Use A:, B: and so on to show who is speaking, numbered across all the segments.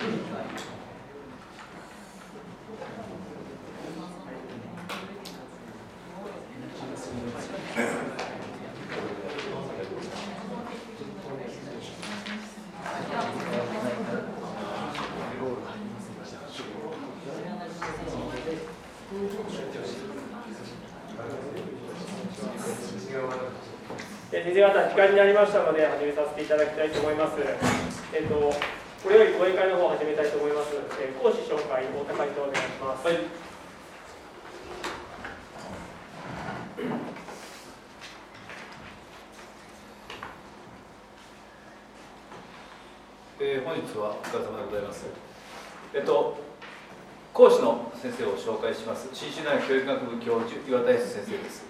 A: 先生方、時間になりましたので始めさせていただきたいと思います。これより講演会の方を始めたいと思います。講師紹介、太田会長お願いします。はい。
B: 本日はお疲れ様でございます。講師の先生を紹介します。信州大学教育学部教授、岩田康先生です。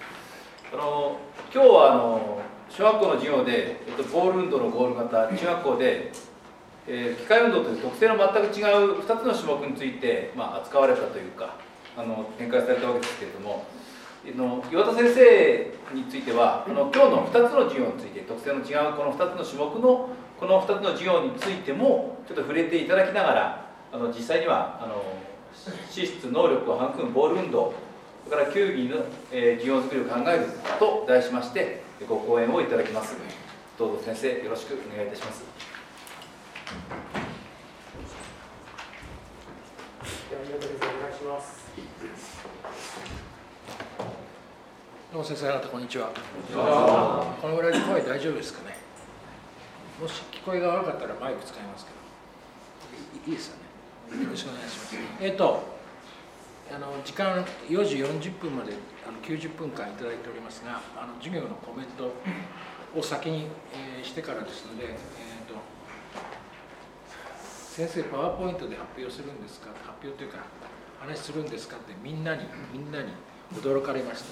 B: 今日は小学校の授業で、ボール運動のゴール型、中学校で、機械運動という特性の全く違う2つの種目について、扱われたというか展開されたわけですけれども、岩田先生については今日の2つの授業について、特性の違うこの2つの種目のこの2つの授業についてもちょっと触れていただきながら、実際には資質能力を育むボール運動、それから球技の、授業作りを考えると題しましてご講演をいただきます。どうぞ先生、よろしくお願いいたします。
A: 宮本先生、お願いします。
C: どうも先生方、こんにちは。このぐらいで声大丈夫ですかね。もし聞こえが悪かったらマイク使いますけど、いいですよね。よろしくお願いします。時間4時40分まで90分間いただいておりますが、授業のコメントを先に、してからですので、先生、パワーポイントで発表するんですか、発表というか、話するんですかってみんなに驚かれました。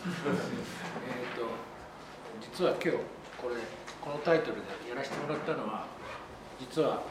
C: 実は今日このタイトルでやらせてもらったのは、実は、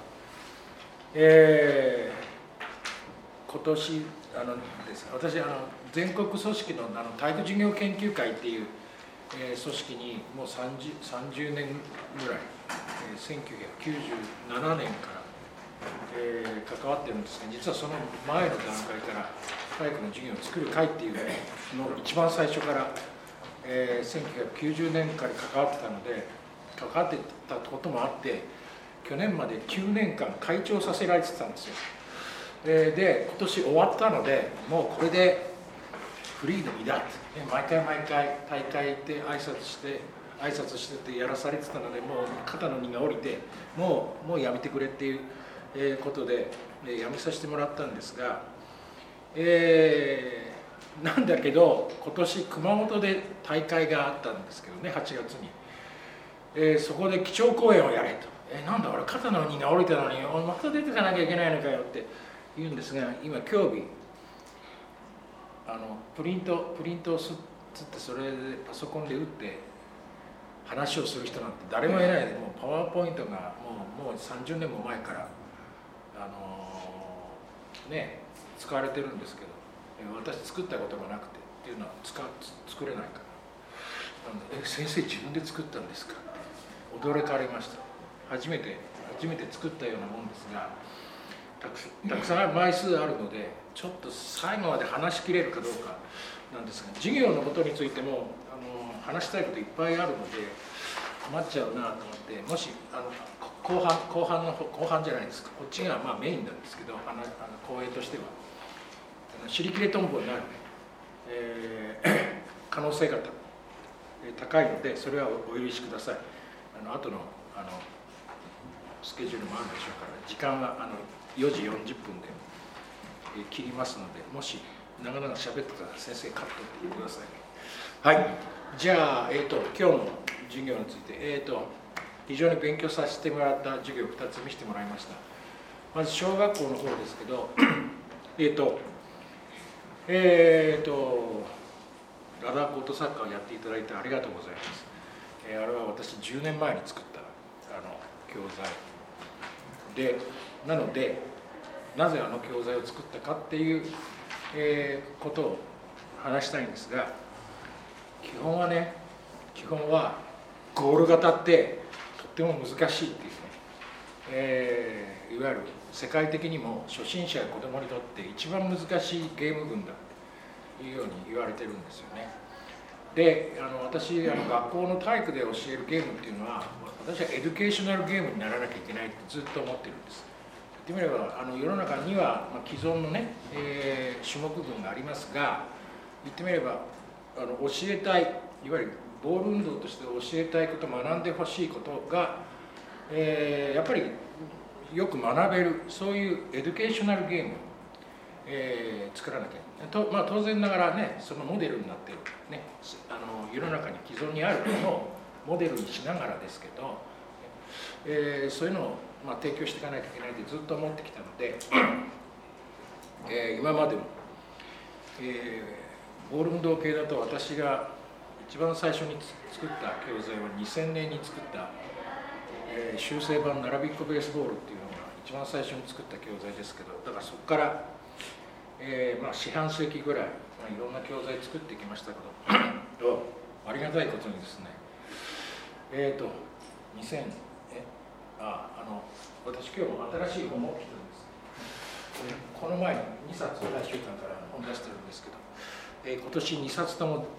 C: 今年私全国組織の体育授業研究会っていう、組織にもう30年ぐらい、1997年から、関わってるんですが、実はその前の段階から体育の授業を作る会っていうの一番最初から、1990年から関わってたので、関わってたこともあって、去年まで9年間会長させられてたんですよ。で今年終わったので、もうこれでフリーの身だって、毎回大会で挨拶しててやらされてたので、もう肩の荷が下りて、もうやめてくれっていう、ことで、やめさせてもらったんですが、なんだけど今年熊本で大会があったんですけどね、8月に、そこで基調講演をやれと。なんだ俺、肩の荷が下りたのにまた出てかなきゃいけないのかよって言うんですが、今競技プリントをつってそれでパソコンで打って話をする人なんて誰もいないで、もうパワーポイントがもう30年も前から使われてるんですけど、私作ったことがなくてっていうのは作れないから、なんで先生自分で作ったんですかって驚かれました。初めて作ったようなもんですが、たくさん枚数あるので、ちょっと最後まで話しきれるかどうかなんですが、授業のことについても話したいこといっぱいあるので困っちゃうなと思って、もし後半じゃないですか、こっちがメインなんですけど、講演としては尻切れトンボになる、可能性が高いので、それはお許しください。後のスケジュールもあるでしょうから、時間は4時40分で切りますので、もし長々喋ってたら先生カットって言ってください。はい、じゃあ、今日の授業について、非常に勉強させてもらった授業を2つ見せてもらいました。まず小学校の方ですけどラダーコートサッカーをやっていただいてありがとうございます。あれは私10年前に作った教材で、なのでなぜ教材を作ったかっていう、ことを話したいんですが、基本はゴール型ってとっても難しいっていうね、いいわゆる世界的にも初心者や子どもにとって一番難しいゲーム群だというように言われてるんですよね。で私学校の体育で教えるゲームっていうのは、私はエデュケーショナルゲームにならなきゃいけないってずっと思ってるんです。言ってみれば世の中には既存のね、種目群がありますが、言ってみれば教えたい、いわゆるボール運動として教えたいこと、学んでほしいことが、やっぱりよく学べる、そういうエデュケーショナルゲームを、作らなきゃと、当然ながらね、そのモデルになっている、ね、世の中に既存にあるものをモデルにしながらですけど、そういうのを提供していかないといけないってずっと思ってきたので、今までも、ボール運動系だと私が一番最初に作った教材は2000年に作った、修正版ナラビックベースボールっていうのが一番最初に作った教材ですけど、だからそこから、四半世紀ぐらい、いろんな教材作ってきましたけどありがたいことにですね、私今日も新しい本を持ってきたんです。この前に2冊来週間から本出してるんですけど、今年2冊とも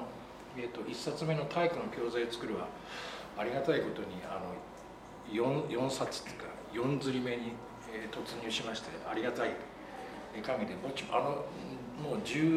C: 1冊目の体育の教材を作るはありがたいことに4冊っていうか4釣り目に突入しまして、ありがたい限りでぼちもう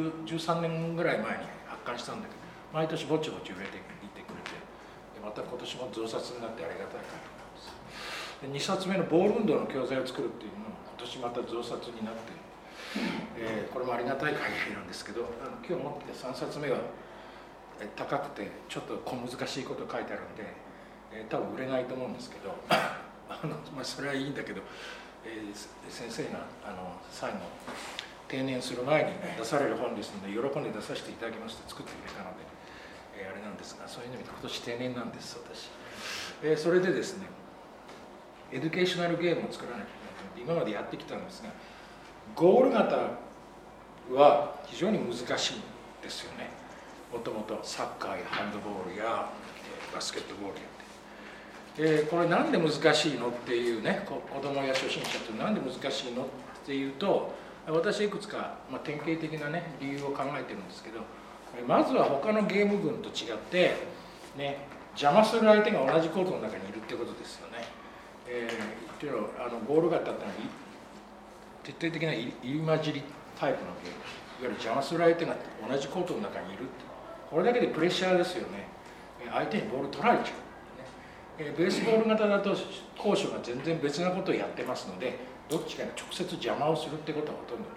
C: 13年ぐらい前に発刊したんだけど、毎年ぼちぼち売れていってくれて、また今年も増刷になってありがたい限りなんです。2冊目のボール運動の教材を作るっていうのも今年また増刷になって、これもありがたい限りなんですけど、今日持って3冊目は高くてちょっと小難しいこと書いてあるんで、多分売れないと思うんですけどそれはいいんだけど、先生が最後定年する前に出される本ですので、喜んで出させていただきまして作ってくれたので、あれなんですが、そういう意味で今年定年なんです私。それでですね、エデュケーショナルゲームを作らなきゃいけないと思って今までやってきたんですが、ゴール型は非常に難しいんですよね。もともとサッカーやハンドボールやバスケットボールやって、これなんで難しいのっていうね、子供や初心者ってなんで難しいのっていうと、私いくつか、典型的なね理由を考えてるんですけど、まずは他のゲーム群と違ってね、邪魔する相手が同じコートの中にいるってことですよね。っていうのはゴール型ってのは徹底的な入り混じりタイプのゲーム、いわゆる邪魔する相手が同じコートの中にいるって、これだけでプレッシャーですよね。相手にボール取られちゃう、ベースボール型だと攻守が全然別なことをやってますので、どっちかが直接邪魔をするってことはほとんどない。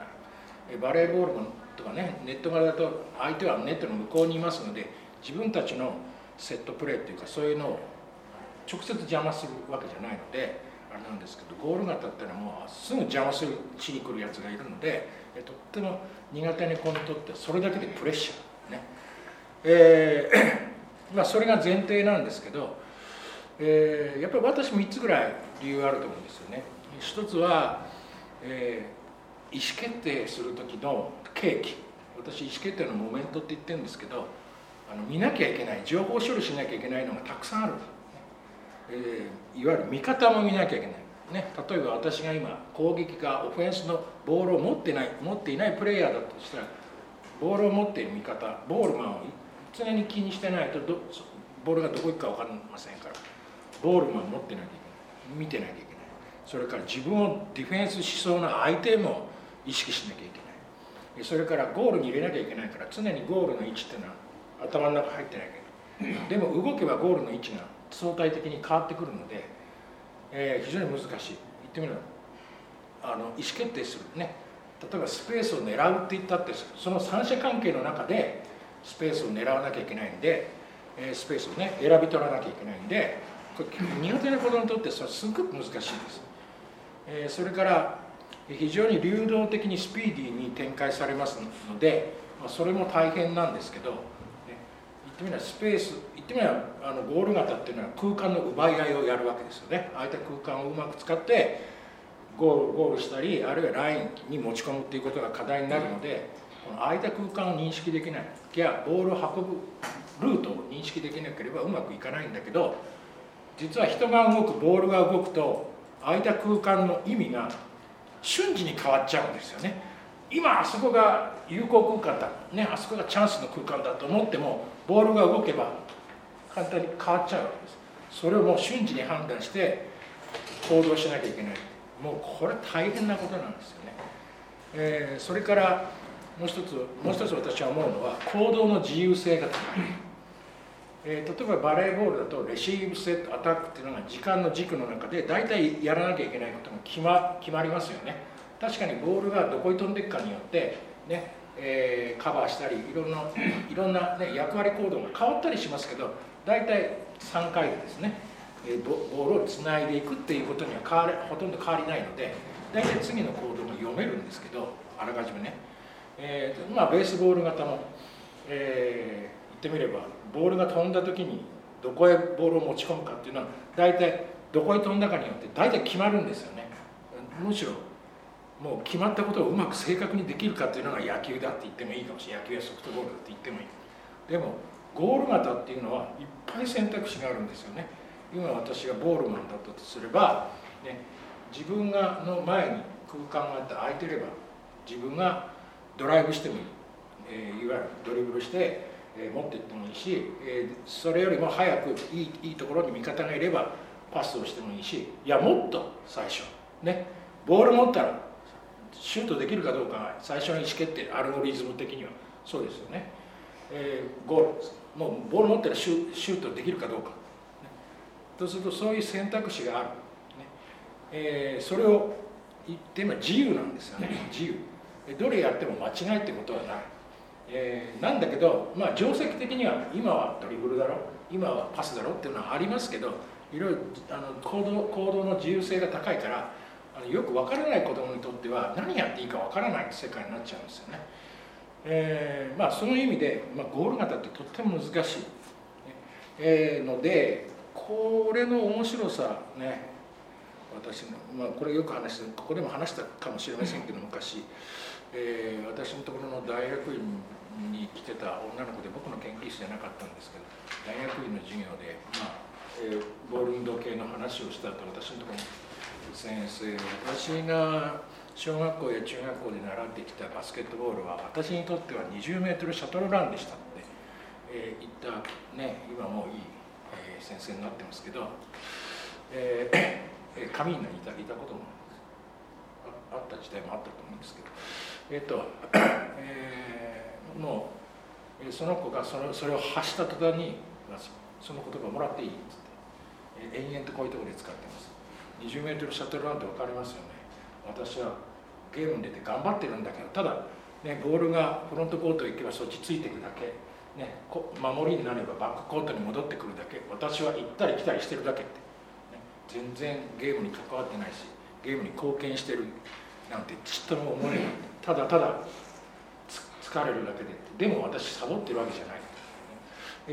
C: バレーボールとかね、ネット型だと相手はネットの向こうにいますので、自分たちのセットプレーっていうか、そういうのを直接邪魔するわけじゃないのであれなんですけど、ゴール型っていうのはもうすぐ邪魔しに来るやつがいるので、とっても苦手な子にとってはそれだけでプレッシャーね。それが前提なんですけど、やっぱり私3つぐらい理由があると思うんですよね。一つは、意思決定する時の契機、私意思決定のモメントって言ってるんですけど、見なきゃいけない、情報処理しなきゃいけないのがたくさんある、いわゆる見方も見なきゃいけない、ね、例えば私が今攻撃かオフェンスのボールを持っていないプレイヤーだとしたら、ボールを持っている見方、ボールマンを常に気にしてないとボールがどこ行くか分かりませんから、ボールマンを持ってなきゃいけない、見てなきゃいけない。それから自分をディフェンスしそうな相手も意識しなきゃいけない。それからゴールに入れなきゃいけないから、常にゴールの位置っていうのは頭の中入ってなきゃいけない。でも動けばゴールの位置が相対的に変わってくるので、非常に難しい。言ってみれば意思決定するね。例えばスペースを狙うって言ったって、その三者関係の中でスペースを狙わなきゃいけないんで、スペースをね選び取らなきゃいけないんで、これ苦手な子供にとってそれはすごく難しいです。それから非常に流動的にスピーディーに展開されますので、それも大変なんですけど、言ってみればスペース、言ってみればゴール型っていうのは空間の奪い合いをやるわけですよね。空いた空間をうまく使ってゴールしたり、あるいはラインに持ち込むっていうことが課題になるので、この空いた空間を認識できない、いやボールを運ぶルートを認識できなければうまくいかないんだけど、実は人が動く、ボールが動くと空いた空間の意味が瞬時に変わっちゃうんですよね。今あそこが有効空間だ、ね、あそこがチャンスの空間だと思ってもボールが動けば簡単に変わっちゃうわけです。それをもう瞬時に判断して行動しなきゃいけない。もうこれ大変なことなんですよね。それからもう一つ私は思うのは行動の自由性が高い。例えばバレーボールだとレシーブセットアタックっていうのが時間の軸の中で大体やらなきゃいけないことが決まりますよね。確かにボールがどこに飛んでいくかによってね、カバーしたりいろんな、ね、役割行動が変わったりしますけど、大体3回でですねボールをつないでいくっていうことにはほとんど変わりないので、大体次の行動も読めるんですけど、あらかじめね、ベースボール型も、言ってみればボールが飛んだ時にどこへボールを持ち込むかっていうのは大体どこへ飛んだかによって大体決まるんですよね。むしろもう決まったことをうまく正確にできるかっていうのが野球だって言ってもいいかもしれない。野球やソフトボールだって言ってもいい。でもゴール型っていうのはいっぱい選択肢があるんですよね。今私がボールマンだったとすれば、ね、自分がの前に空間があって空いてれば自分がドライブしてもいい、いわゆるドリブルして持っていってもいいし、それよりも早くいいところに味方がいればパスをしてもいいし、いやもっと最初ね、ボール持ったらシュートできるかどうかが最初の意思決定、アルゴリズム的にはそうですよね。ゴールもうボール持ったらシュートできるかどうか、ね、そうするとそういう選択肢がある、ね、それを言っても自由なんですよね。自由どれやっても間違いってことはない。なんだけど、定石的には今はドリブルだろ、今はパスだろっていうのはありますけど、いろいろ行動の自由性が高いからよく分からない子どもにとっては何やっていいか分からない世界になっちゃうんですよね。その意味で、ゴール型ってとっても難しい、のでこれの面白さね、私の、これよくここでも話したかもしれませんけど昔、私のところの大学院に来てた女の子で僕の研究室じゃなかったんですけど、大学院の授業で、ボール運動系の話をした後、私のところに先生、私が小学校や中学校で習ってきたバスケットボールは私にとっては20メートルシャトルランでしたって、言ったね、今もういい、先生になってますけど、カミーナにいたこともあった時代もあったと思うんですけど、もうその子がそれを発した途端にその言葉もらっていいっつって延々とこういうところで使ってます。20メートルシャトルランって分かりますよね。私はゲームに出て頑張ってるんだけど、ただ、ね、ボールがフロントコートへ行けばそっちついていくだけ、ね、守りになればバックコートに戻ってくるだけ、私は行ったり来たりしてるだけって、ね、全然ゲームに関わってないしゲームに貢献してるなんてちっとも思えない。ただただ疲れるだけで、でも私サボってるわけじゃない、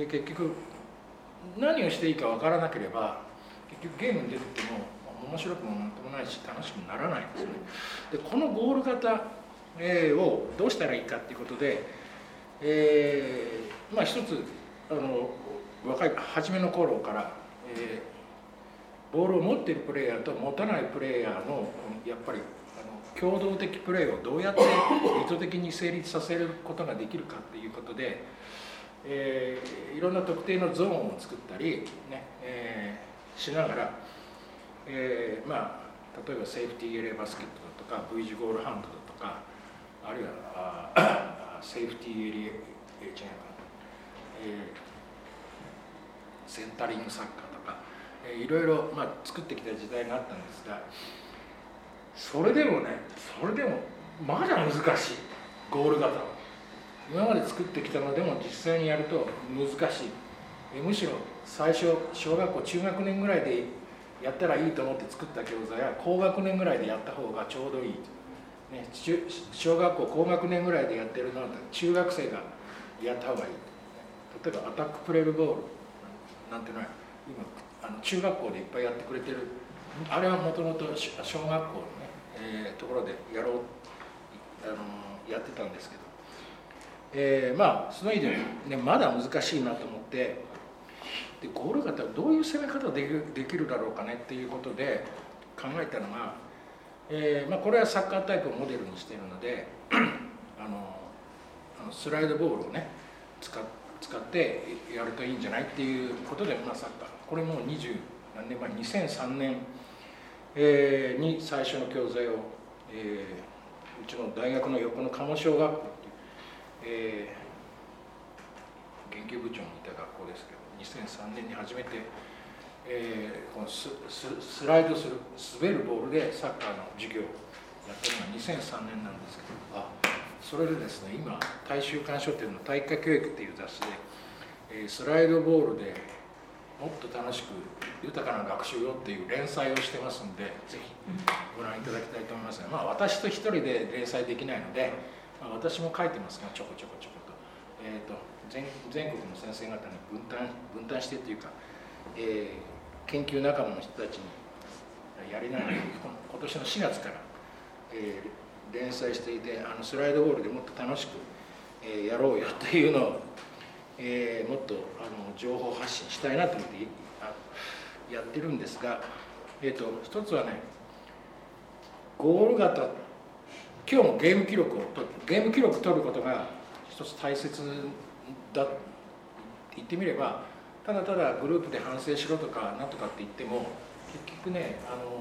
C: 結局何をしていいか分からなければ結局ゲームに出てっても面白くもなんともないし楽しくもならないんですよね。でこのゴール型、をどうしたらいいかっていうことで、一つ若い初めの頃から、ボールを持っているプレイヤーと持たないプレイヤーのやっぱり共同的プレーをどうやって意図的に成立させることができるかっていうことで、いろんな特定のゾーンを作ったり、ねしながら、例えばセーフティーエレーバスケットだとか V 字ゴールハンドだとか、あるいはセーフティーエリア、センタリングサッカーとか、いろいろ、作ってきた時代があったんですが、それでもまだ難しい。ゴール型は今まで作ってきたのでも実際にやると難しい。むしろ最初小学校中学年ぐらいでやったらいいと思って作った教材は高学年ぐらいでやった方がちょうどいい、ね、小学校高学年ぐらいでやってるのは中学生がやった方がいい。例えばアタックプレルボールなんていうのは今中学校でいっぱいやってくれてる。あれはもともと小学校のね、ところでやってたんですけど、その意味で、ね、まだ難しいなと思って、でゴール型はどういう攻め方できるだろうかねっていうことで考考えたのが、これはサッカータイプをモデルにしているのでスライドボールをね使ってやるといいんじゃないっていうことで、サッカーこれもう20何年前2003年、に最初の教材を、うちの大学の横の鴨小学校っていう、研究部長にいた学校ですけど2003年に初めて、このスライドする滑るボールでサッカーの授業をやったのが2003年なんですけど、それでですね今大衆館書店の体育科教育っていう雑誌で、スライドボールでもっと楽しく豊かな学習をっていう連載をしてますんで、ぜひご覧いただきたいと思いますが、私と一人で連載できないので、私も書いてますがちょこちょこと、全国の先生方に分担してというか、研究仲間の人たちにやりながら今年の4月から、連載していて、スライドボールでもっと楽しく、やろうよというのを、もっと情報発信したいなと思ってやってるんですが、一つはねゴール型、今日もゲーム記録取ることが一つ大切だって言ってみれば、ただただグループで反省しろとかなんとかって言っても結局ね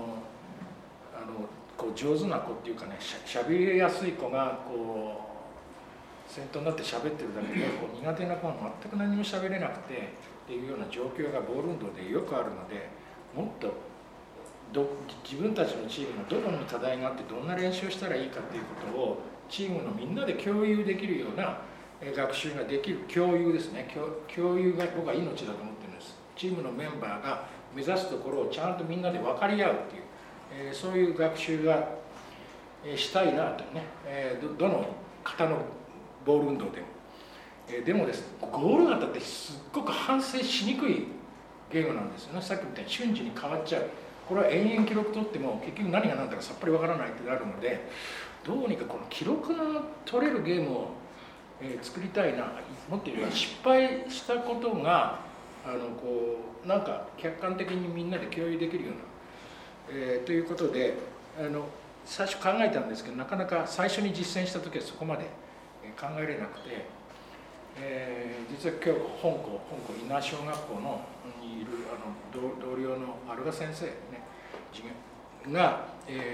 C: こう上手な子っていうかねしゃべりやすい子がこう先頭になって喋ってるだけでこう苦手な子が全く何も喋れなくてっていうような状況がボール運動でよくあるので、もっと自分たちのチームのどこに課題があってどんな練習をしたらいいかっていうことをチームのみんなで共有できるような学習ができる共有ですね。共有が僕は命だと思ってるんです。チームのメンバーが目指すところをちゃんとみんなで分かり合うっていう、そういう学習がしたいなとね、どの方のボール運動でも。でもですね、ゴール型ってすっごく反省しにくいゲームなんですよね。さっきみたいに瞬時に変わっちゃう。これは延々記録取っても結局何が何だかさっぱりわからないってなるので、どうにかこの記録の取れるゲームを作りたいな。もっと言えば失敗したことがこうなんか客観的にみんなで共有できるような、ということで最初考えたんですけど、なかなか最初に実践した時はそこまで考えれなくて、実は今日香港稲荷小学校のにいる同僚のアルガ先生ね授業が、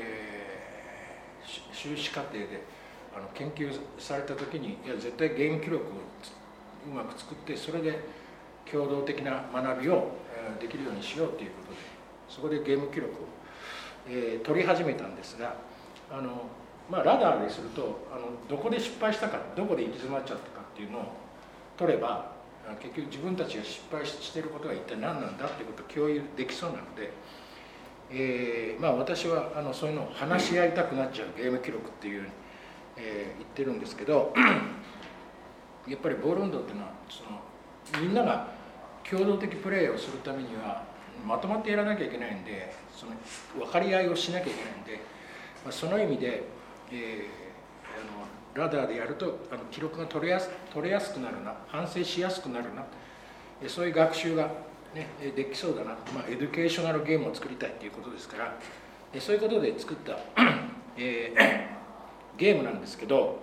C: 修士課程で研究された時にいや絶対ゲーム記録をうまく作ってそれで共同的な学びをできるようにしようということで、そこでゲーム記録を取り始めたんですが、ラダーでするとどこで失敗したかどこで行き詰まっちゃったかっていうのを取れば結局自分たちが失敗していることが一体何なんだっていうことを共有できそうなので、私はそういうのを話し合いたくなっちゃうゲーム記録っていう、言ってるんですけど、やっぱりボール運動っていうのはみんなが共同的プレーをするためにはまとまってやらなきゃいけないんで、その分かり合いをしなきゃいけないんで、その意味で、ラダーでやると記録が取れやすくなるな、反省しやすくなるな、そういう学習が、ね、できそうだな、エデュケーショナルゲームを作りたいということですから、そういうことで作った、ゲームなんですけど、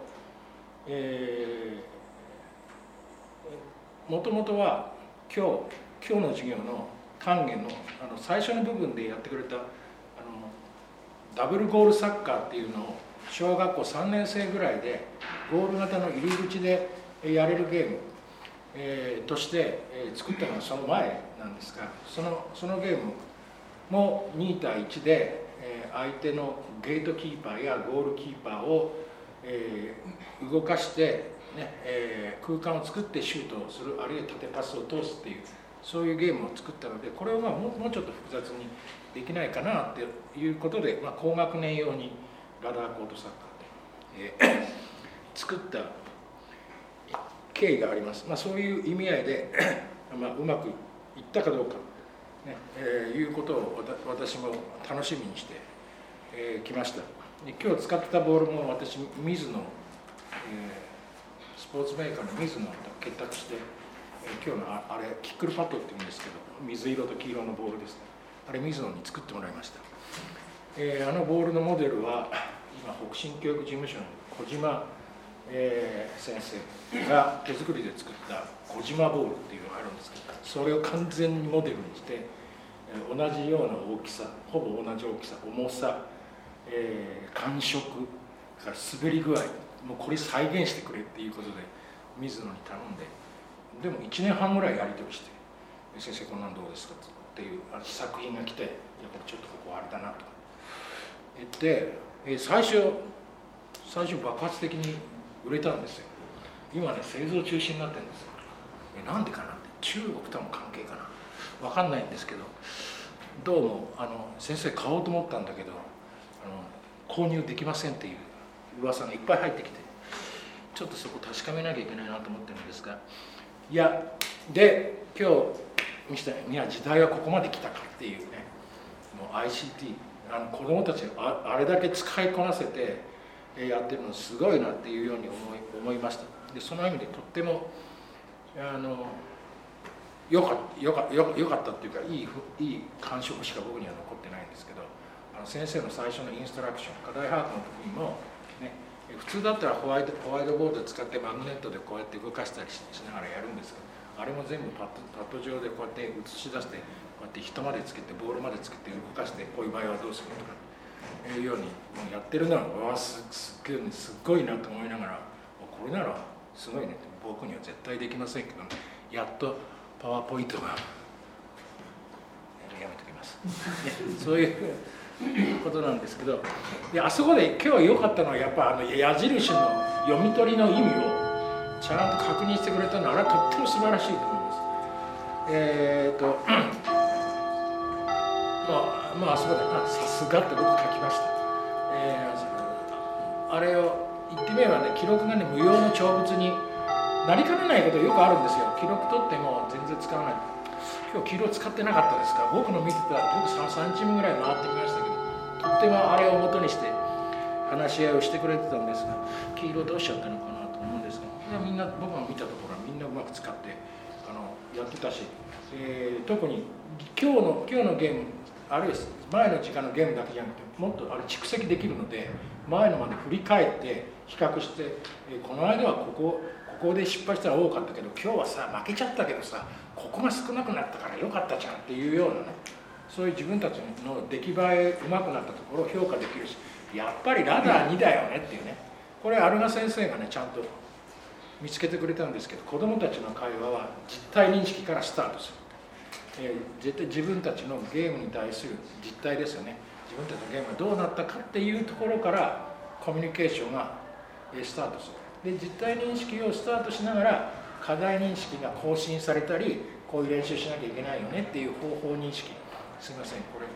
C: もともとは今日の授業の単元の最初の部分でやってくれたダブルゴールサッカーっていうのを小学校3年生ぐらいでゴール型の入り口でやれるゲーム、として、作ったのはその前なんですが、そのゲームも2対1で、相手のゲートキーパーやゴールキーパーを、動かして、ね空間を作ってシュートをする、あるいは縦パスを通すっていうそういうゲームを作ったので、これをもうちょっと複雑にできないかなっていうことで、高学年用にラダーコートサッカーで、作った経緯があります。そういう意味合いでうまくいったかどうか、いうことを私も楽しみにしてきました。今日使ってたボールも私ミズノ、スポーツメーカーのミズノと結託して、今日のあれキックルパッドって言うんですけど、水色と黄色のボールですね、あれミズノに作ってもらいました。 あのボールのモデルは今北進教育事務所の小島、先生が手作りで作った小島ボールっていうのがあるんですけど、それを完全にモデルにして、同じような大きさ、ほぼ同じ大きさ、重さ、感触から滑り具合、もうこれ再現してくれっていうことで水野に頼んで、でも1年半ぐらいやり取りして、先生こんなんどうですかっていう試作品が来て、いやこれちょっとここあれだなとか言って、最初爆発的に売れたんですよ。今ね製造中止になってるんですよ。なんでかなって、中国との関係かな、分かんないんですけど、どうも先生買おうと思ったんだけど購入できませんっていう噂がいっぱい入ってきて、ちょっとそこ確かめなきゃいけないなと思ってるんですが、いやで今日見せたいや時代はここまで来たかっていうね、もう ICT 子どもたちがあれだけ使いこなせてやってるのすごいなっていうように思いました。でその意味でとってもよかったっていうか、いい感触しか僕には残ってないんですけど、先生の最初のインストラクション、課題把握の時にも、ね、普通だったらホワイトボードを使ってマグネットでこうやって動かしたりしながらやるんですけど、あれも全部パッド上でこうやって映し出して、こうやって人までつけてボールまでつけて動かして、こういう場合はどうするとかいうようにやってるのはすっごいなと思いながら、これならすごいねって、僕には絶対できませんけど、やっとパワーポイントがやめときますそういうことなんですけど、であそこで今日良かったのはやっぱ矢印の読み取りの意味をちゃんと確認してくれたのは、あれはとっても素晴らしいと思います。まああそこでさすがって僕書きました。あれを言ってみればね、記録がね無用の長物になりかねないことよくあるんですよ。記録取っても全然使わない。今日記録使ってなかったですか。僕の見てた僕3チームぐらい回ってみましたけど、とってもあれを元にして話し合いをしてくれてたんですが、黄色どうしちゃったのかなと思うんですが、みんな僕が見たところはみんなうまく使ってやってたし、特に今日のゲーム、あるいは前の時間のゲームだけじゃなくて、もっとあれ蓄積できるので、前のまで振り返って比較して、この間はここで失敗したら多かったけど、今日はさ負けちゃったけどさ、ここが少なくなったからよかったじゃんっていうようなね、そういう自分たちの出来栄えうまくなったところを評価できるし、やっぱりラダー2だよねっていうね、これアルガ先生がねちゃんと見つけてくれたんですけど、子どもたちの会話は実体認識からスタートする、絶対自分たちのゲームに対する実態ですよね。自分たちのゲームがどうなったかっていうところからコミュニケーションがスタートする。で実体認識をスタートしながら課題認識が更新されたり、こういう練習しなきゃいけないよねっていう方法認識、すみませんこれ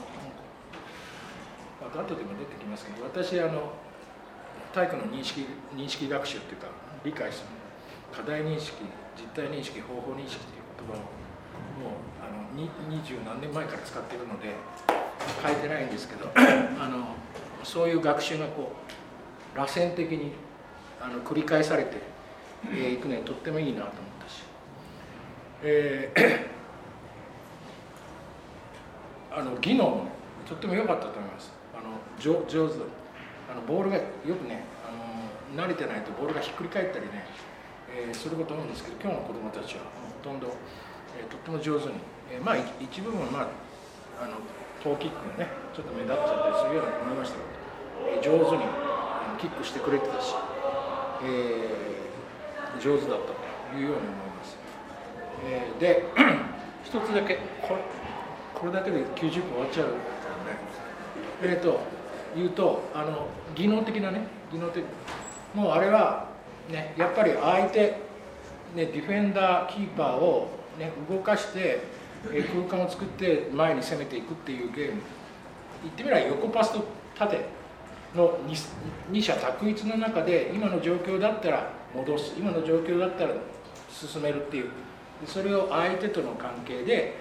C: 後でも出てきますけど、私体育の認識学習っていうか理解する課題認識、実体認識、方法認識っていう言葉をもう20何年前から使っているので変えてないんですけどそういう学習がこう螺旋的に繰り返されていくのにとってもいいなと思ったし、技能も、ね、とっても良かったと思います。上手ボールがよくね慣れてないとボールがひっくり返ったりね、すること多いんですけど、今日の子どもたちはほとんど、とっても上手に、一部分はトーキックがねちょっと目立っちゃったりするように思いましたけど、上手にキックしてくれてたし、上手だったというように思います。で一つだけこれだけで90分終わっちゃうからね。言うと技能的もうあれはねやっぱり相手、ね、ディフェンダーキーパーを、ね、動かして空間を作って前に攻めていくっていうゲーム、言ってみれば横パスと縦の二者択一の中で、今の状況だったら戻す、今の状況だったら進めるっていう、それを相手との関係で、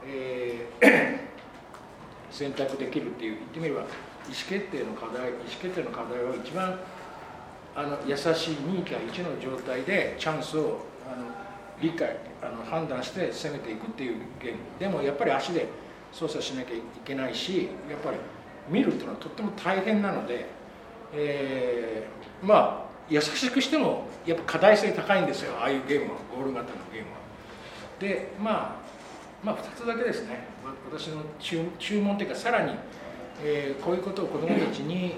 C: 選択できるっていう、言ってみれば意思決定の課題は一番優しい2対1の状態でチャンスを理解判断して攻めていくっていうゲームでも、やっぱり足で操作しなきゃいけないし、やっぱり見るっていうのはとっても大変なので、まあ優しくしてもやっぱ課題性高いんですよ、ああいうゲームは、ゴール型のゲームは。でまあ2つだけですね、私の注文というか、さらに、こういうことを子どもたちに、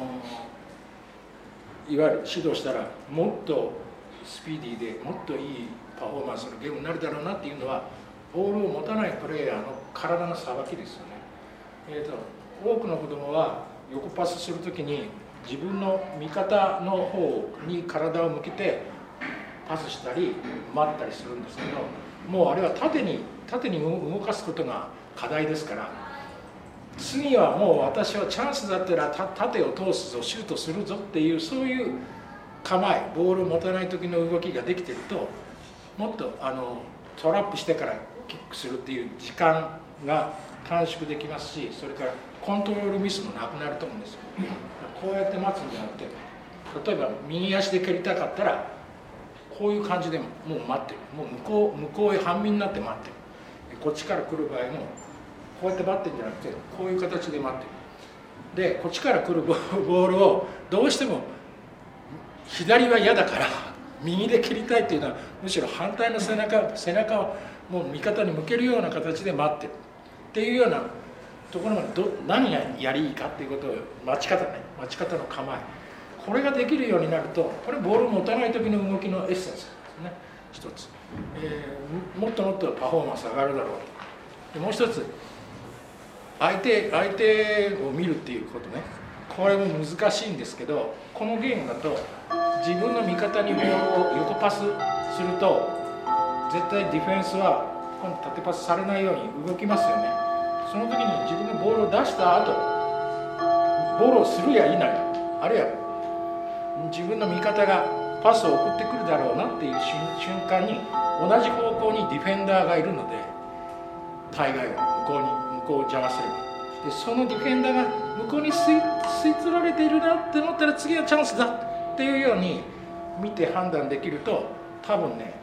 C: いわゆる指導したらもっとスピーディーでもっといいパフォーマンスのゲームになるだろうなっていうのは、ボールを持たないプレイヤーの体のさばきですよね。多くの子どもは横パスするときに自分の味方の方に体を向けてパスしたり待ったりするんですけど、もうあれは縦に動かすことが課題ですから、次はもう私はチャンスだったら縦を通すぞ、シュートするぞっていう、そういう構え、ボールを持たない時の動きができてると、もっとトラップしてからキックするっていう時間が短縮できますし、それからコントロールミスもなくなると思うんですよ。こうやって待つんじゃなくて、例えば右足で蹴りたかったらこういう感じでもう待ってる、もう向こうへ半身になって待ってる、こっちから来る場合もこうやって待ってるんじゃなくて、こういう形で待ってる。でこっちから来るボールをどうしても左は嫌だから右で蹴りたいっていうのは、むしろ反対の背中をもう味方に向けるような形で待ってるっていうようなところまで何がやりいいかっていうことを、待ち方の構え、これができるようになると、これボールを持たない時の動きのエッセンスですね、一つ、もっともっとパフォーマンス上がるだろうと。でもう一つ、相手を見るっていうことね、これも難しいんですけど、このゲームだと自分の味方にボールを横パスすると絶対ディフェンスは今度縦パスされないように動きますよね。その時に自分がボールを出した後、ボールをするやいない、あるいは自分の味方がパスを送ってくるだろうなっていう瞬間に、同じ方向にディフェンダーがいるので、大概は向こうを邪魔すれば、でそのディフェンダーが向こうに吸い取られているなって思ったら、次はチャンスだっていうように見て判断できると、多分ね、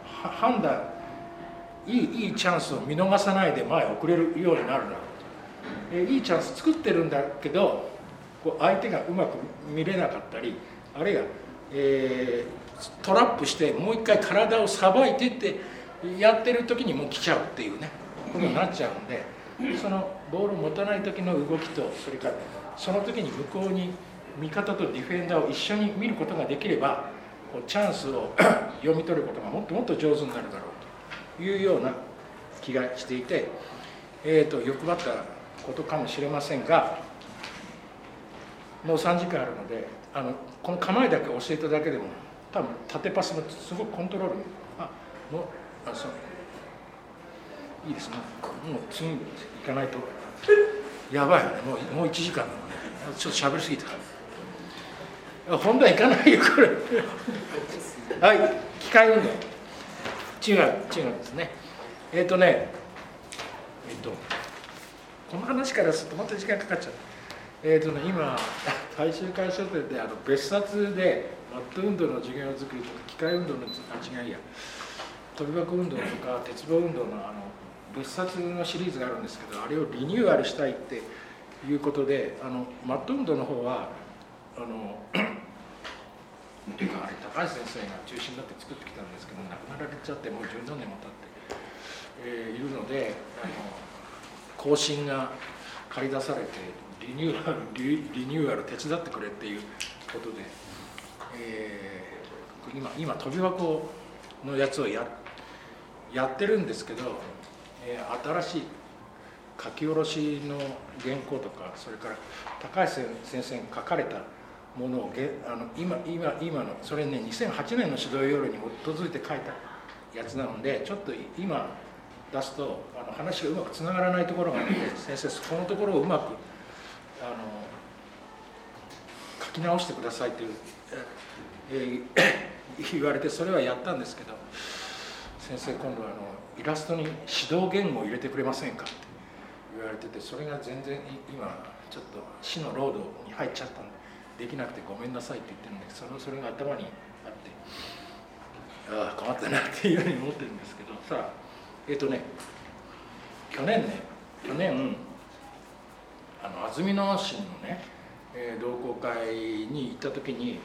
C: いいチャンスを見逃さないで前を送れるようになるな。いいチャンス作ってるんだけど、相手がうまく見れなかったり、あるいは、トラップしてもう一回体をさばいてってやってる時にもう来ちゃうっていうねことになっちゃうんで、そのボールを持たない時の動きと、それからその時に向こうに味方とディフェンダーを一緒に見ることができれば、チャンスを読み取ることがもっともっと上手になるだろうというような気がしていて、欲張ったことかもしれませんが、もう3時間あるので、この構えだけ教えただけでも多分縦パスのすごくコントロール、そういいですね、もう次に行かないとやばいよね、もう1時間なのね、ちょっと喋りすぎた、本題行かないよこれはい、機械運動、違うですね。この話からするとまた時間かかっちゃう。今大衆会書店で別冊でマット運動の授業作りとか機械運動の違いや飛び箱運動とか鉄棒運動の別冊のシリーズがあるんですけど、あれをリニューアルしたいっていうことで、マット運動の方はっていうか、あれ高橋先生が中心になって作ってきたんですけど、亡くなられちゃってもう14年も経って、いるので、更新が借り出されてリニューアル手伝ってくれっていうことで、今飛び箱のやつをやってるんですけど、新しい書き下ろしの原稿とか、それから高橋先生が書かれたものを今のそれね、2008年の指導要領に基づいて書いたやつなので、ちょっと今出すと話がうまくつながらないところがあって、先生そこのところをうまく書き直してくださいと言われて、それはやったんですけど、先生今度イラストに指導言語を入れてくれませんかって言われてて、それが全然今ちょっと市のロードに入っちゃったんでできなくてごめんなさいって言ってるんで、それが頭にあって、ああ困ったなっていうふうに思ってるんですけど、さあ去年安曇野市のね、同好会に行った時に、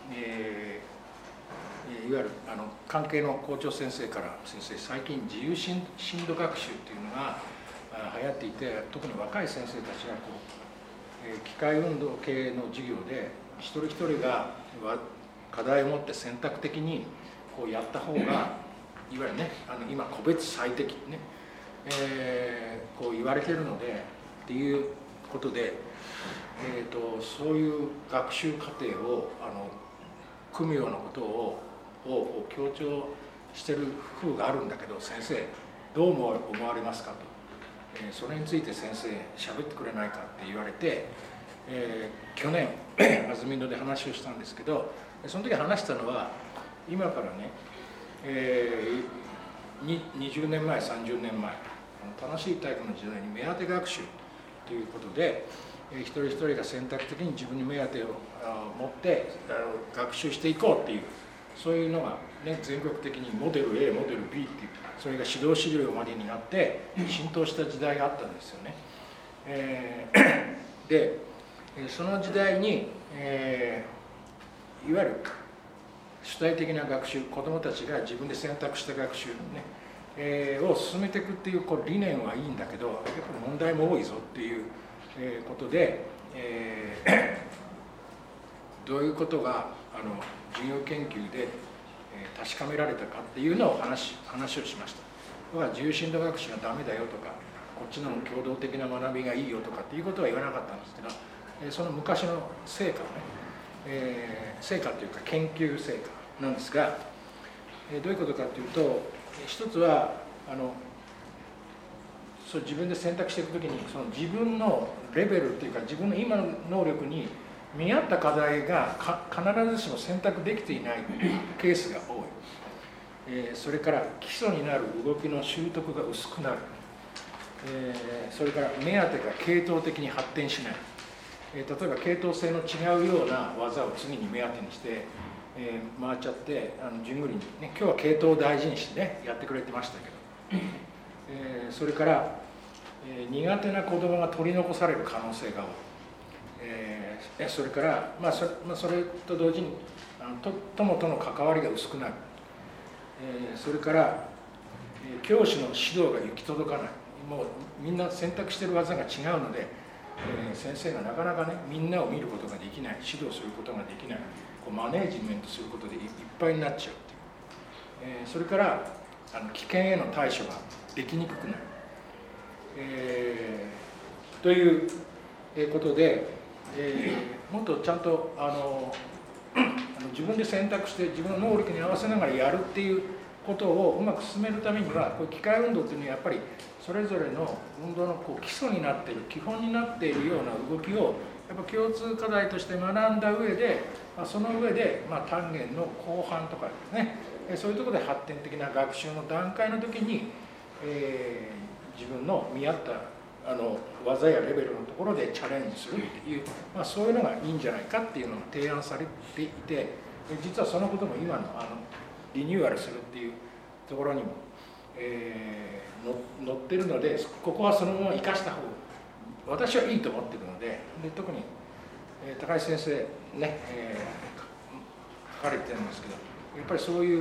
C: いわゆる関係の校長先生から「先生、最近自由深度学習っていうのが流行っていて、特に若い先生たちが機械運動系の授業で一人一人が課題を持って選択的にやった方が、いわゆるね今個別最適ね、言われてるのでっていうことで、そういう学習過程を組むようなことを強調してる風があるんだけど、先生どう思われますかと、それについて先生喋ってくれないかって言われて、去年安曇野で話をしたんですけど、その時話したのは今からね、20年前30年前楽しい体育の時代に目当て学習ということで、一人一人が選択的に自分に目当てを持って学習していこうっていう、そういうのが、ね、全国的にモデル A モデル B っていう、それが指導資料までになって浸透した時代があったんですよね。でその時代に、いわゆる主体的な学習、子どもたちが自分で選択した学習、ねを進めていくっていう理念はいいんだけど、やっぱり問題も多いぞっていうことで、どういうことが授業研究で確かめられたかっていうのを話をしました。僕は自由深度学習がダメだよとか、こっちの共同的な学びがいいよとかっていうことは言わなかったんですけど、その昔の成果をね、成果というか研究成果なんですが、どういうことかというと、一つはそう自分で選択していくときに、その自分のレベルというか自分の今の能力に見合った課題が必ずしも選択できていないケースが多い。それから基礎になる動きの習得が薄くなる。それから目当てが系統的に発展しない。例えば系統性の違うような技を次に目当てにして、回っちゃって順繰りに、ね、今日は系統を大事にしてねやってくれてましたけど、それから、苦手な子どもが取り残される可能性が多い。それから、それと同時に友との関わりが薄くなる。それから、教師の指導が行き届かない。もうみんな選択している技が違うので、先生がなかなかねみんなを見ることができない、指導することができない、マネージメントすることでいっぱいになっちゃうっていう、それから危険への対処ができにくくなる、ということで、もっとちゃんと自分で選択して自分の能力に合わせながらやるっていうことをうまく進めるためには、機械運動っていうのはやっぱりそれぞれの運動の基礎になっている、基本になっているような動きをやっぱ共通課題として学んだ上で、その上で単元の後半とかですね、そういうところで発展的な学習の段階の時に、自分の見合った技やレベルのところでチャレンジするっていう、そういうのがいいんじゃないかっていうのが提案されていて、実はそのことも今のリニューアルするっていうところにも、載ってるので、ここはそのまま生かした方が私はいいと思ってるので、特に、高橋先生ね、書かれてるんですけど、やっぱりそういう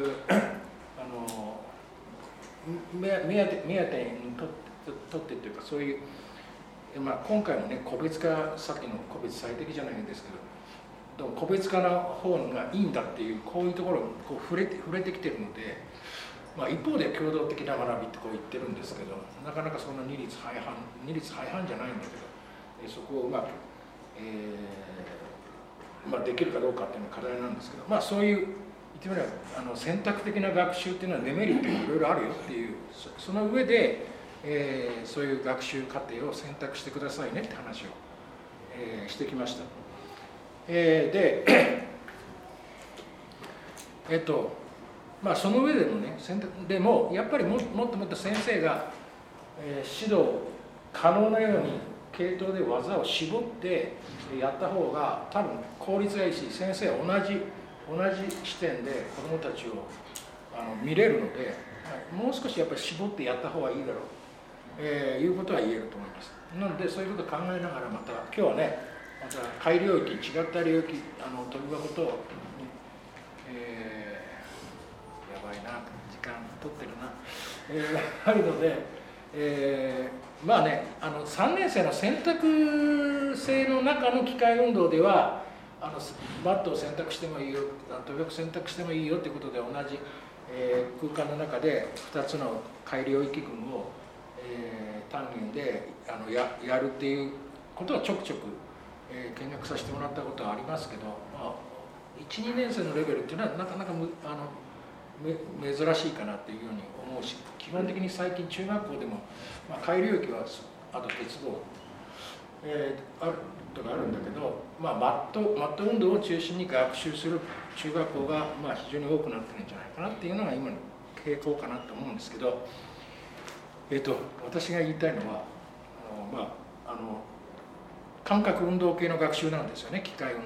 C: 目当てにとってというか、そういう、今回もね個別化、さっきの個別最適じゃないんですけど、個別化の方がいいんだっていう、こういうところに触れてきてるので、一方で共同的な学びって言ってるんですけど、なかなかそんな二律背反じゃないんだけど、そこをうまく、できるかどうかっていうのが課題なんですけど、そういう言ってみれば選択的な学習っていうのはデメリットがいろいろあるよっていう、その上で、そういう学習過程を選択してくださいねって話を、してきました。でその上でもね、でもやっぱりもっともっと先生が、指導可能なように系統で技を絞ってやった方が多分効率がいいし、先生は同じ視点で子どもたちを見れるので、もう少しやっぱり絞ってやった方がいいだろう。 いうことは言えると思います。なのでそういうことを考えながらまた今日はねまた海領域違った領域飛び箱と、やばいな時間取ってるな、あるので、まあね3年生の選択制の中の機械運動ではバットを選択してもいいよ飛び箱選択してもいいよということで同じ、空間の中で2つの海領域群を、単元でやるっていうことはちょくちょく、見学させてもらったことはありますけど、1、2年生のレベルっていうのはなかなか珍しいかなっていうように思うし、基本的に最近中学校でも、海領域はあと鉄道、あるとかあるんだけど、マット運動を中心に学習する中学校が非常に多くなってるんじゃないかなっていうのが今の傾向かなと思うんですけど、私が言いたいのは感覚運動系の学習なんですよね、機械運動って。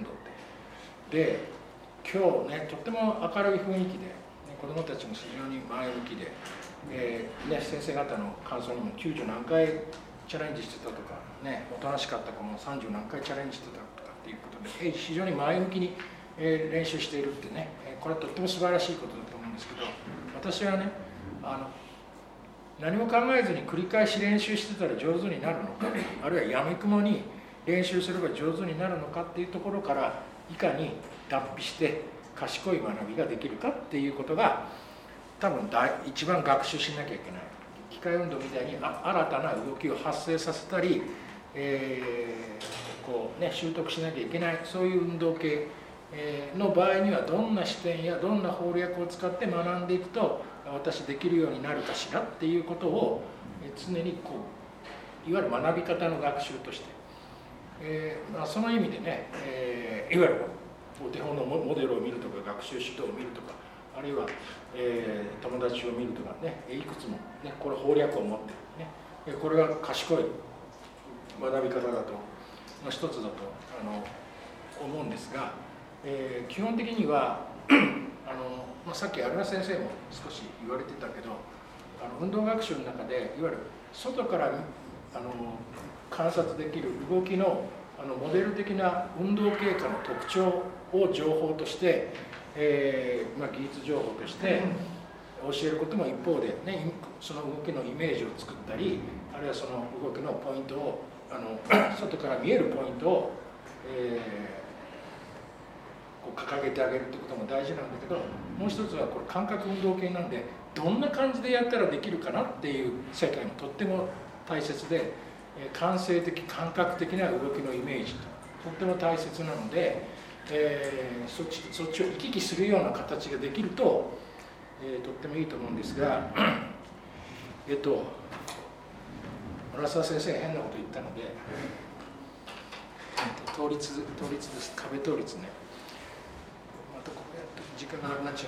C: で今日ねとっても明るい雰囲気で、子どもたちも非常に前向きで、先生方の感想にも90何回チャレンジしてたとか、おとなしかった子も30何回チャレンジしてたとかっていうことで、非常に前向きに、練習しているってね、これはとっても素晴らしいことだと思うんですけど、私はね何も考えずに繰り返し練習してたら上手になるのか、あるいはやみくもに練習すれば上手になるのかっていうところから、いかに脱皮して賢い学びができるかっていうことが多分一番学習しなきゃいけない。機械運動みたいに新たな動きを発生させたり、習得しなきゃいけない、そういう運動系の場合にはどんな視点やどんな法略を使って学んでいくと私できるようになるかしらっていうことを常にいわゆる学び方の学習として、その意味でね、いわゆるお手本のモデルを見るとか学習指導を見るとか、あるいは、友達を見るとかね、いくつも、これ法略を持ってるね、これが賢い学び方だとの一つだと思うんですが、基本的にはさっき有馬先生も少し言われてたけど、運動学習の中でいわゆる外から観察できる動きのモデル的な運動経過の特徴を情報として、技術情報として教えることも一方で、その動きのイメージを作ったり、あるいはその動きのポイントを外から見えるポイントを、掲げてあげるってことも大事なんだけど、もう一つはこれ感覚運動系なんで、どんな感じでやったらできるかなっていう世界もとっても大切で、感性的感覚的な動きのイメージとっても大切なので、そっちを行き来するような形ができると、とってもいいと思うんですが、村沢先生が変なこと言ったので、倒立です、壁倒立ね。またここやって時間がなくなっちゃう。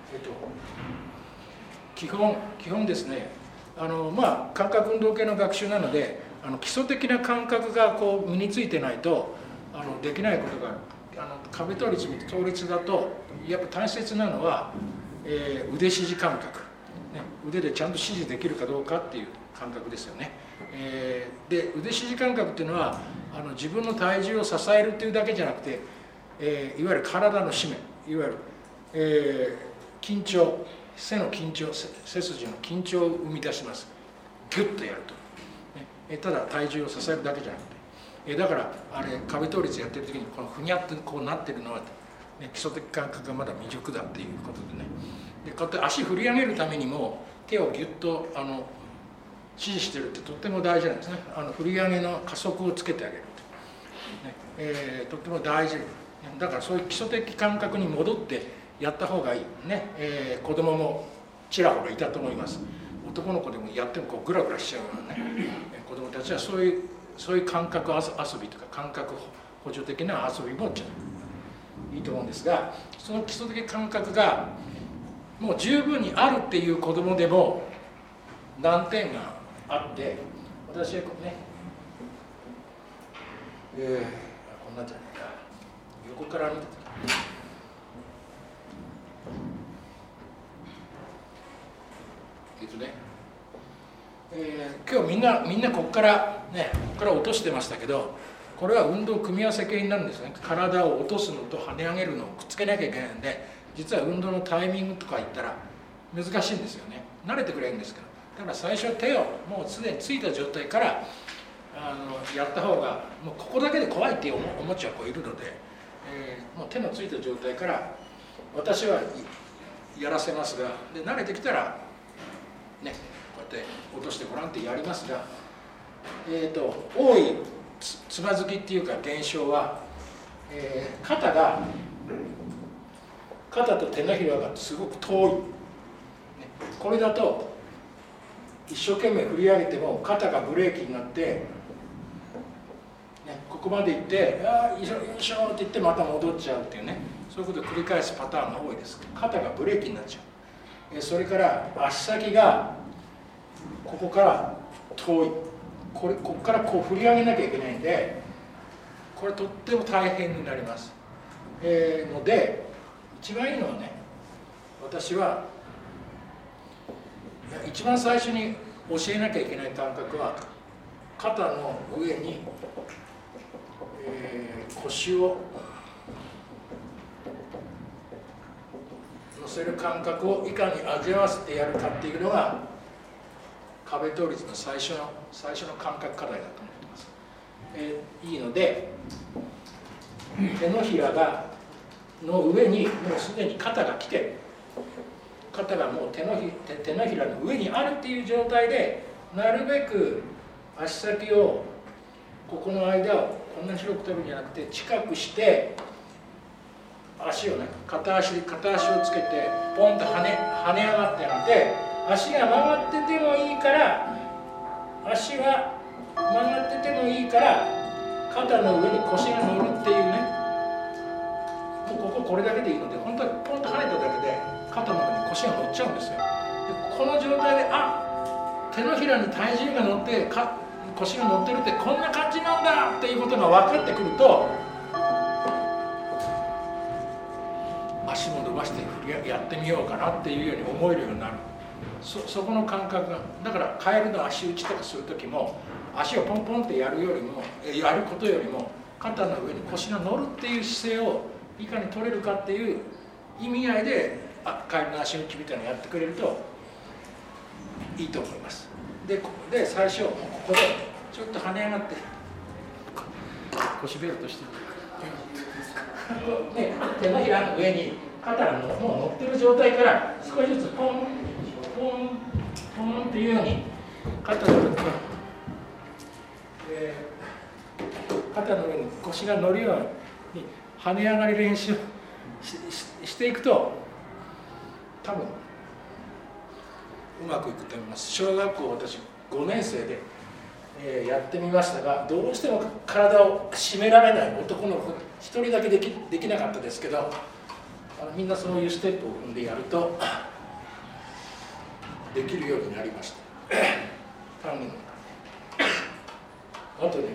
C: 基本ですね、感覚運動系の学習なので、基礎的な感覚が身についてないとできないことがある。壁倒立、倒立だとやっぱ大切なのは、腕指示感覚、腕でちゃんと指示できるかどうかっていう感覚ですよね。で腕指示感覚っていうのは自分の体重を支えるっていうだけじゃなくて、いわゆる体の締め、いわゆる、緊張、背の緊張、背筋の緊張を生み出します。ギュッとやると、ただ体重を支えるだけじゃなくて、だから壁倒立やってる時にこのふにゃってこうなってるのは、基礎的感覚がまだ未熟だっていうことでね。でこうやって足振り上げるためにも手をギュッと指示してるってとっても大事なんですね。振り上げの加速をつけてあげるとっても大事だから、そういう基礎的感覚に戻ってやった方がいいね。子供もちらほらいたと思います。男の子でもやってもグラグラしちゃうようなね、子供たちはそういう感覚遊びとか感覚補助的な遊びもいいと思うんですが、その基礎的感覚がもう十分にあるっていう子供でも難点があって、私はこんなんじゃないか、横から見た時今日みんなここからね、ここから落としてましたけど、これは運動組み合わせ系になるんですね。体を落とすのと跳ね上げるのをくっつけなきゃいけないんで、実は運動のタイミングとか言ったら難しいんですよね。慣れてくれるんですけど、だから最初手をもうすでについた状態からやった方が、もうここだけで怖いって思っちゃう子いるので、もう手のついた状態から私はやらせますが、で慣れてきたらね、こうやって落としてごらんってやりますが、多いつまずきっていうか現象は、肩と手のひらがすごく遠い、ね、これだと一生懸命振り上げても肩がブレーキになって、ね、ここまで行って「ああよいしょよいしょ」って言ってまた戻っちゃうっていうね、そういうことを繰り返すパターンが多いです。肩がブレーキになっちゃう。それから足先がここから遠い、ここからこう振り上げなきゃいけないんで、これとっても大変になります。ので一番いいのはね、私は一番最初に教えなきゃいけない感覚は、肩の上に、腰を乗せる感覚をいかに味わわせてやるかっていうのが壁倒立の最初の感覚課題だと思ってます。いいので、手のひらの上にもうすでに肩が来てる、肩がもう手のひらの上にあるっていう状態で、なるべく足先をここの間をこんなに広く取るんじゃなくて近くして、足をね、片足をつけてポンと跳ね上がってやって、足が曲がっててもいいから、足は曲がっててもいいから肩の上に腰が乗るっていうね、これだけでいいので、本当にポンと跳ねただけで肩の上に腰が乗っちゃうんですよ。でこの状態で手のひらに体重が乗って腰が乗ってるってこんな感じなんだっていうことが分かってくると、足も伸ばしてやってみようかなっていうように思えるようになる。そこの感覚が、だからカエルの足打ちとかする時も、足をポンポンってやることよりも肩の上に腰が乗るっていう姿勢をいかに取れるかっていう意味合いでカエルの足打ちみたいなのやってくれるといいと思います。で最初ここでちょっと跳ね上がって腰ベルトしてで手のひらの上に肩がもう乗ってる状態から少しずつポンポンポンっていうように肩の上に腰が乗るように跳ね上がり練習していくと多分うまくいくと思います。小学校私5年生で、やってみましたが、どうしても体を締められない男の子1人だけできなかったですけど、みんなそういうステップを踏んでやるとできるようになりました。単にあとね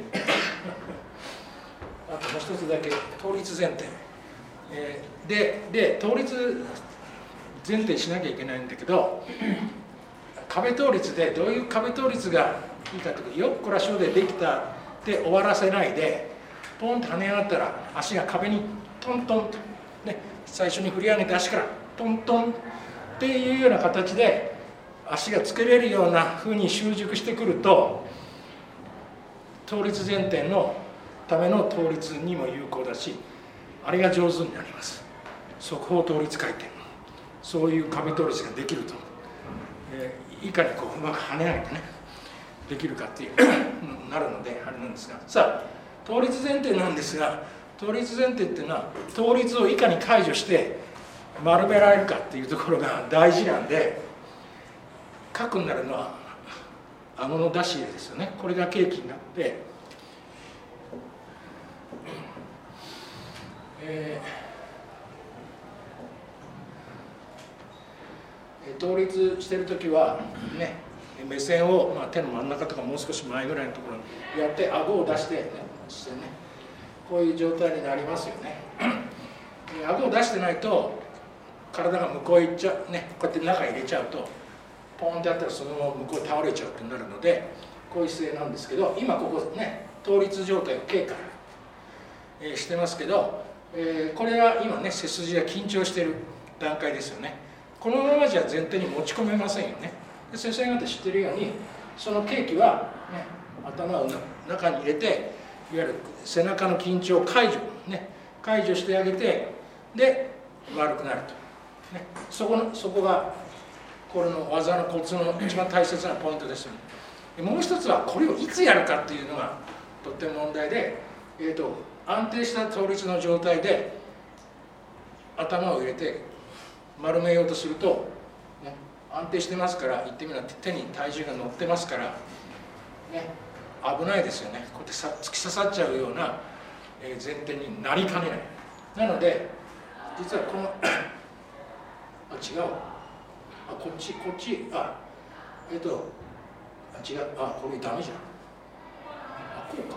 C: あともう一つだけ倒立前転、で倒立前転しなきゃいけないんだけど、壁倒立でどういう壁倒立がいいかというと、よっこらしょでできたって終わらせないで、ポンと跳ね上がったら足が壁にトントンと、ね、最初に振り上げて足からトントンっていうような形で足がつけれるような風に習熟してくると、倒立前転のための倒立にも有効だし、あれが上手になります。側方倒立回転、そういう壁倒立ができると、いかにこううまく跳ね上げてねできるかっていうなるのであれなんですが、さあ倒立前転なんですが、倒立前転っていうのは倒立をいかに解除して丸められるかっていうところが大事なんで、核になるのは顎の出し入れですよね。これが契機になって、倒立してる時はね、目線を、手の真ん中とかもう少し前ぐらいのところにやって顎を出してね、こういう状態になりますよね。顎を出してないと体が向こう行っちゃうね、こうやって中入れちゃうとポポーンってやったらそのまま向こう倒れちゃうとなるので、こういう姿勢なんですけど、今ここね倒立状態を経過、してますけど、これは今ね背筋が緊張している段階ですよね。このままじゃ前提に持ち込めませんよね。で先生方知ってるように、その契機は、ね、頭を中に入れて、いわゆる背中の緊張を解除してあげて、で悪くなると、ね、そこがこれの技のコツの一番大切なポイントですよね。でもう一つはこれをいつやるかっていうのがとっても問題で、安定した倒立の状態で頭を入れて丸めようとすると、ね、安定してますから、言ってみれば手に体重が乗ってますから、ね、危ないですよね。こうやって突き刺さっちゃうような前提になりかねない。なので実はこの違う、こっち違う、これダメじゃん。こうか、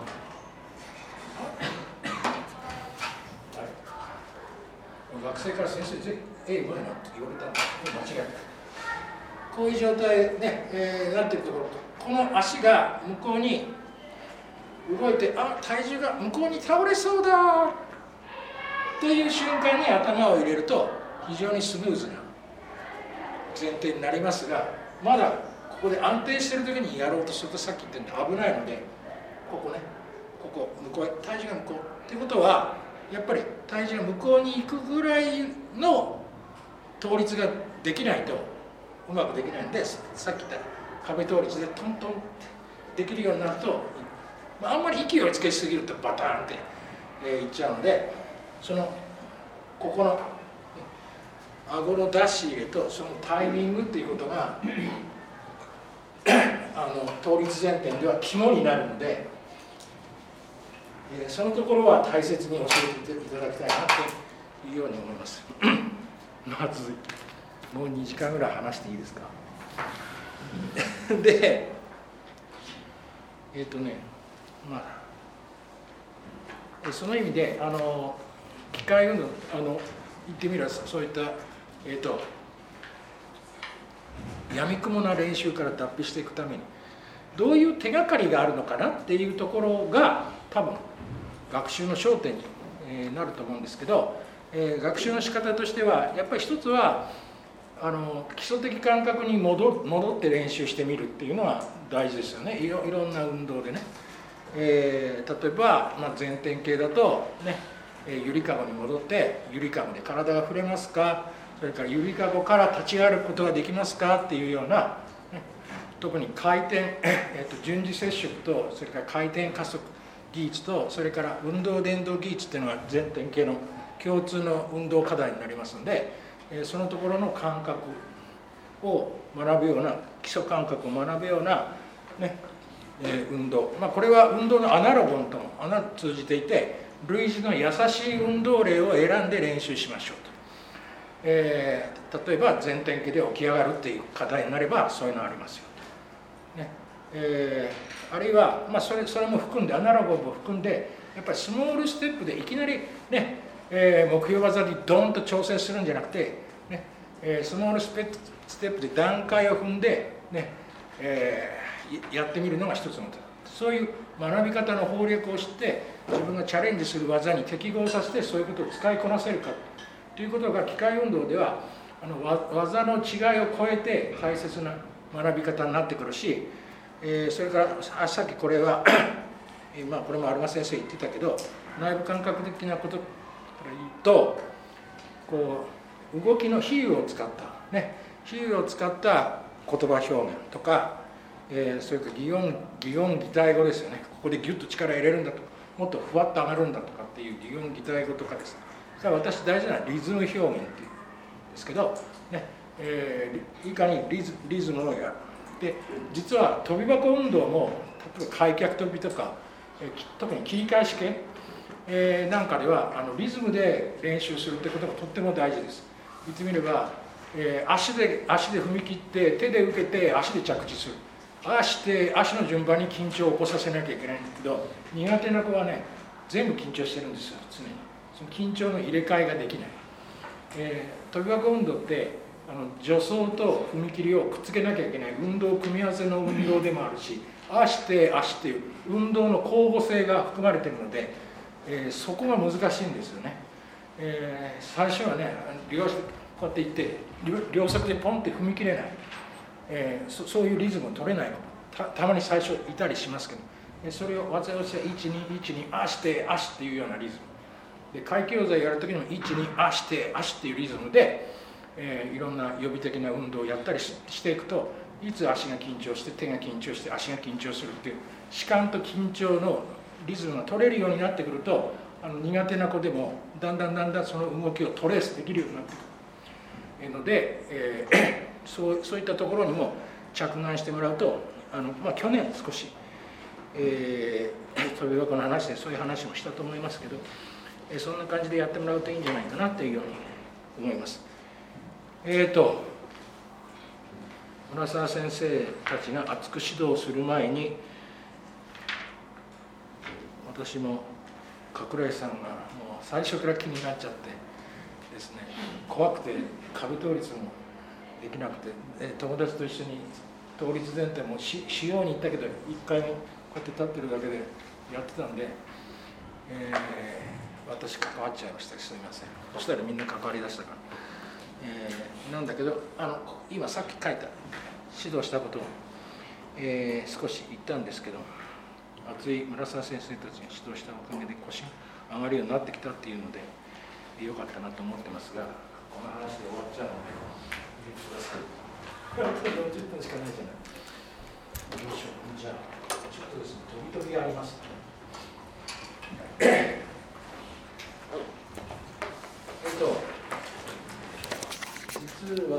C: 学生から先生ぜひうまいなって言われたんで間違えた。こういう状態ね、なんていうところ、この足が向こうに動いて、体重が向こうに倒れそうだっていう瞬間に頭を入れると非常にスムーズな前提になりますが、まだここで安定している時にやろうとすると、さっき言ったように危ないので、ここ向こうへ体重が向こうっていうことは、やっぱり体重が向こうに行くぐらいの倒立ができないとうまくできないので、さっき言った壁倒立でトントンってできるようになると、あんまり息をつけすぎるとバターンっていっちゃうので、ここの顎の出し入れとそのタイミングっていうことが倒立前転では肝になるので、そのところは大切に教えていただきたいなというように思います。まずもう2時間ぐらい話していいですか。でその意味で機械運動言ってみればそういった闇雲な練習から脱皮していくためにどういう手がかりがあるのかなっていうところが多分学習の焦点になると思うんですけど、学習の仕方としてはやっぱり一つは基礎的感覚に戻って練習してみるっていうのは大事ですよね。いろんな運動でね、例えば、前転系だとね、ゆりかごに戻ってゆりかごで体が触れますか、それからゆりかごから立ち上がることができますかっていうような、ね、特に回転、順次接触とそれから回転加速技術とそれから運動伝導技術っていうのが前転系の共通の運動課題になりますので、そのところの感覚を学ぶような基礎感覚を学ぶような、ね運動、これは運動のアナロゴンとも通じていて、類似の優しい運動例を選んで練習しましょうと、例えば前転系で起き上がるっていう課題になればそういうのありますよ、ねあるいは、それも含んでアナロゴンも含んでやっぱりスモールステップでいきなりね、目標技にドーンと挑戦するんじゃなくて、ねスモールステップで段階を踏んで、ねやってみるのが一つの手だ。そういう学び方の法略を知って自分がチャレンジする技に適合させてそういうことを使いこなせるかということが機械運動では技の違いを超えて大切な学び方になってくるし、それからさっきこれはこれも有馬先生言ってたけど、内部感覚的なことから言うと動きの比喩を使った、ね、比喩を使った言葉表現とか、それから擬音擬態語ですよね。ここでギュッと力入れるんだと、もっとふわっと上がるんだとかっていう擬音擬態語とかですね。それから私大事なのはリズム表現っていうんですけど、ねいかにリズムをやる。で実は跳び箱運動も例えば開脚跳びとか、特に切り返し系、なんかではリズムで練習するってことがとっても大事です。言ってみれば、足で踏み切って手で受けて足で着地する。足の順番に緊張を起こさせなきゃいけないんだけど、苦手な子はね全部緊張してるんですよ。常にその緊張の入れ替えができない。跳び箱運動って助走と踏み切りをくっつけなきゃいけない運動組み合わせの運動でもあるし、足って足っていう運動の交互性が含まれているので、そこが難しいんですよね。最初はね、こうやっていって両足でポンって踏み切れない、そういうリズムを取れないの たまに最初いたりしますけど、それをわざわざ1212足して足っていうようなリズムで、開胸剤やるときにも12足して足っていうリズムで、いろんな予備的な運動をやったりしていくと、いつ足が緊張して手が緊張して足が緊張するっていう弛緩と緊張のリズムが取れるようになってくると、苦手な子でもだんだんその動きをトレースできるようになってくるので、そういったところにも着眼してもらうと、去年少し、飛び箱の話でそういう話もしたと思いますけど、そんな感じでやってもらうといいんじゃないかなというように思います。村沢先生たちが熱く指導する前に、私も加倉井さんがもう最初から気になっちゃってですね、怖くて株倒立もできなくて、友達と一緒に倒立前転も しように行ったけど、一回もこうやって立ってるだけでやってたんで、私関わっちゃいました。すみません。そしたらみんな関わりだしたから、なんだけど今さっき書いた指導したことを、少し言ったんですけど、熱い村沢先生たちが指導したおかげで腰が上がるようになってきたっていうのでよかったなと思ってますが、この話で終わっちゃうので見てください。40分しかないじゃない。よいしょ。じゃあちょっとですね、飛び飛びあります。実は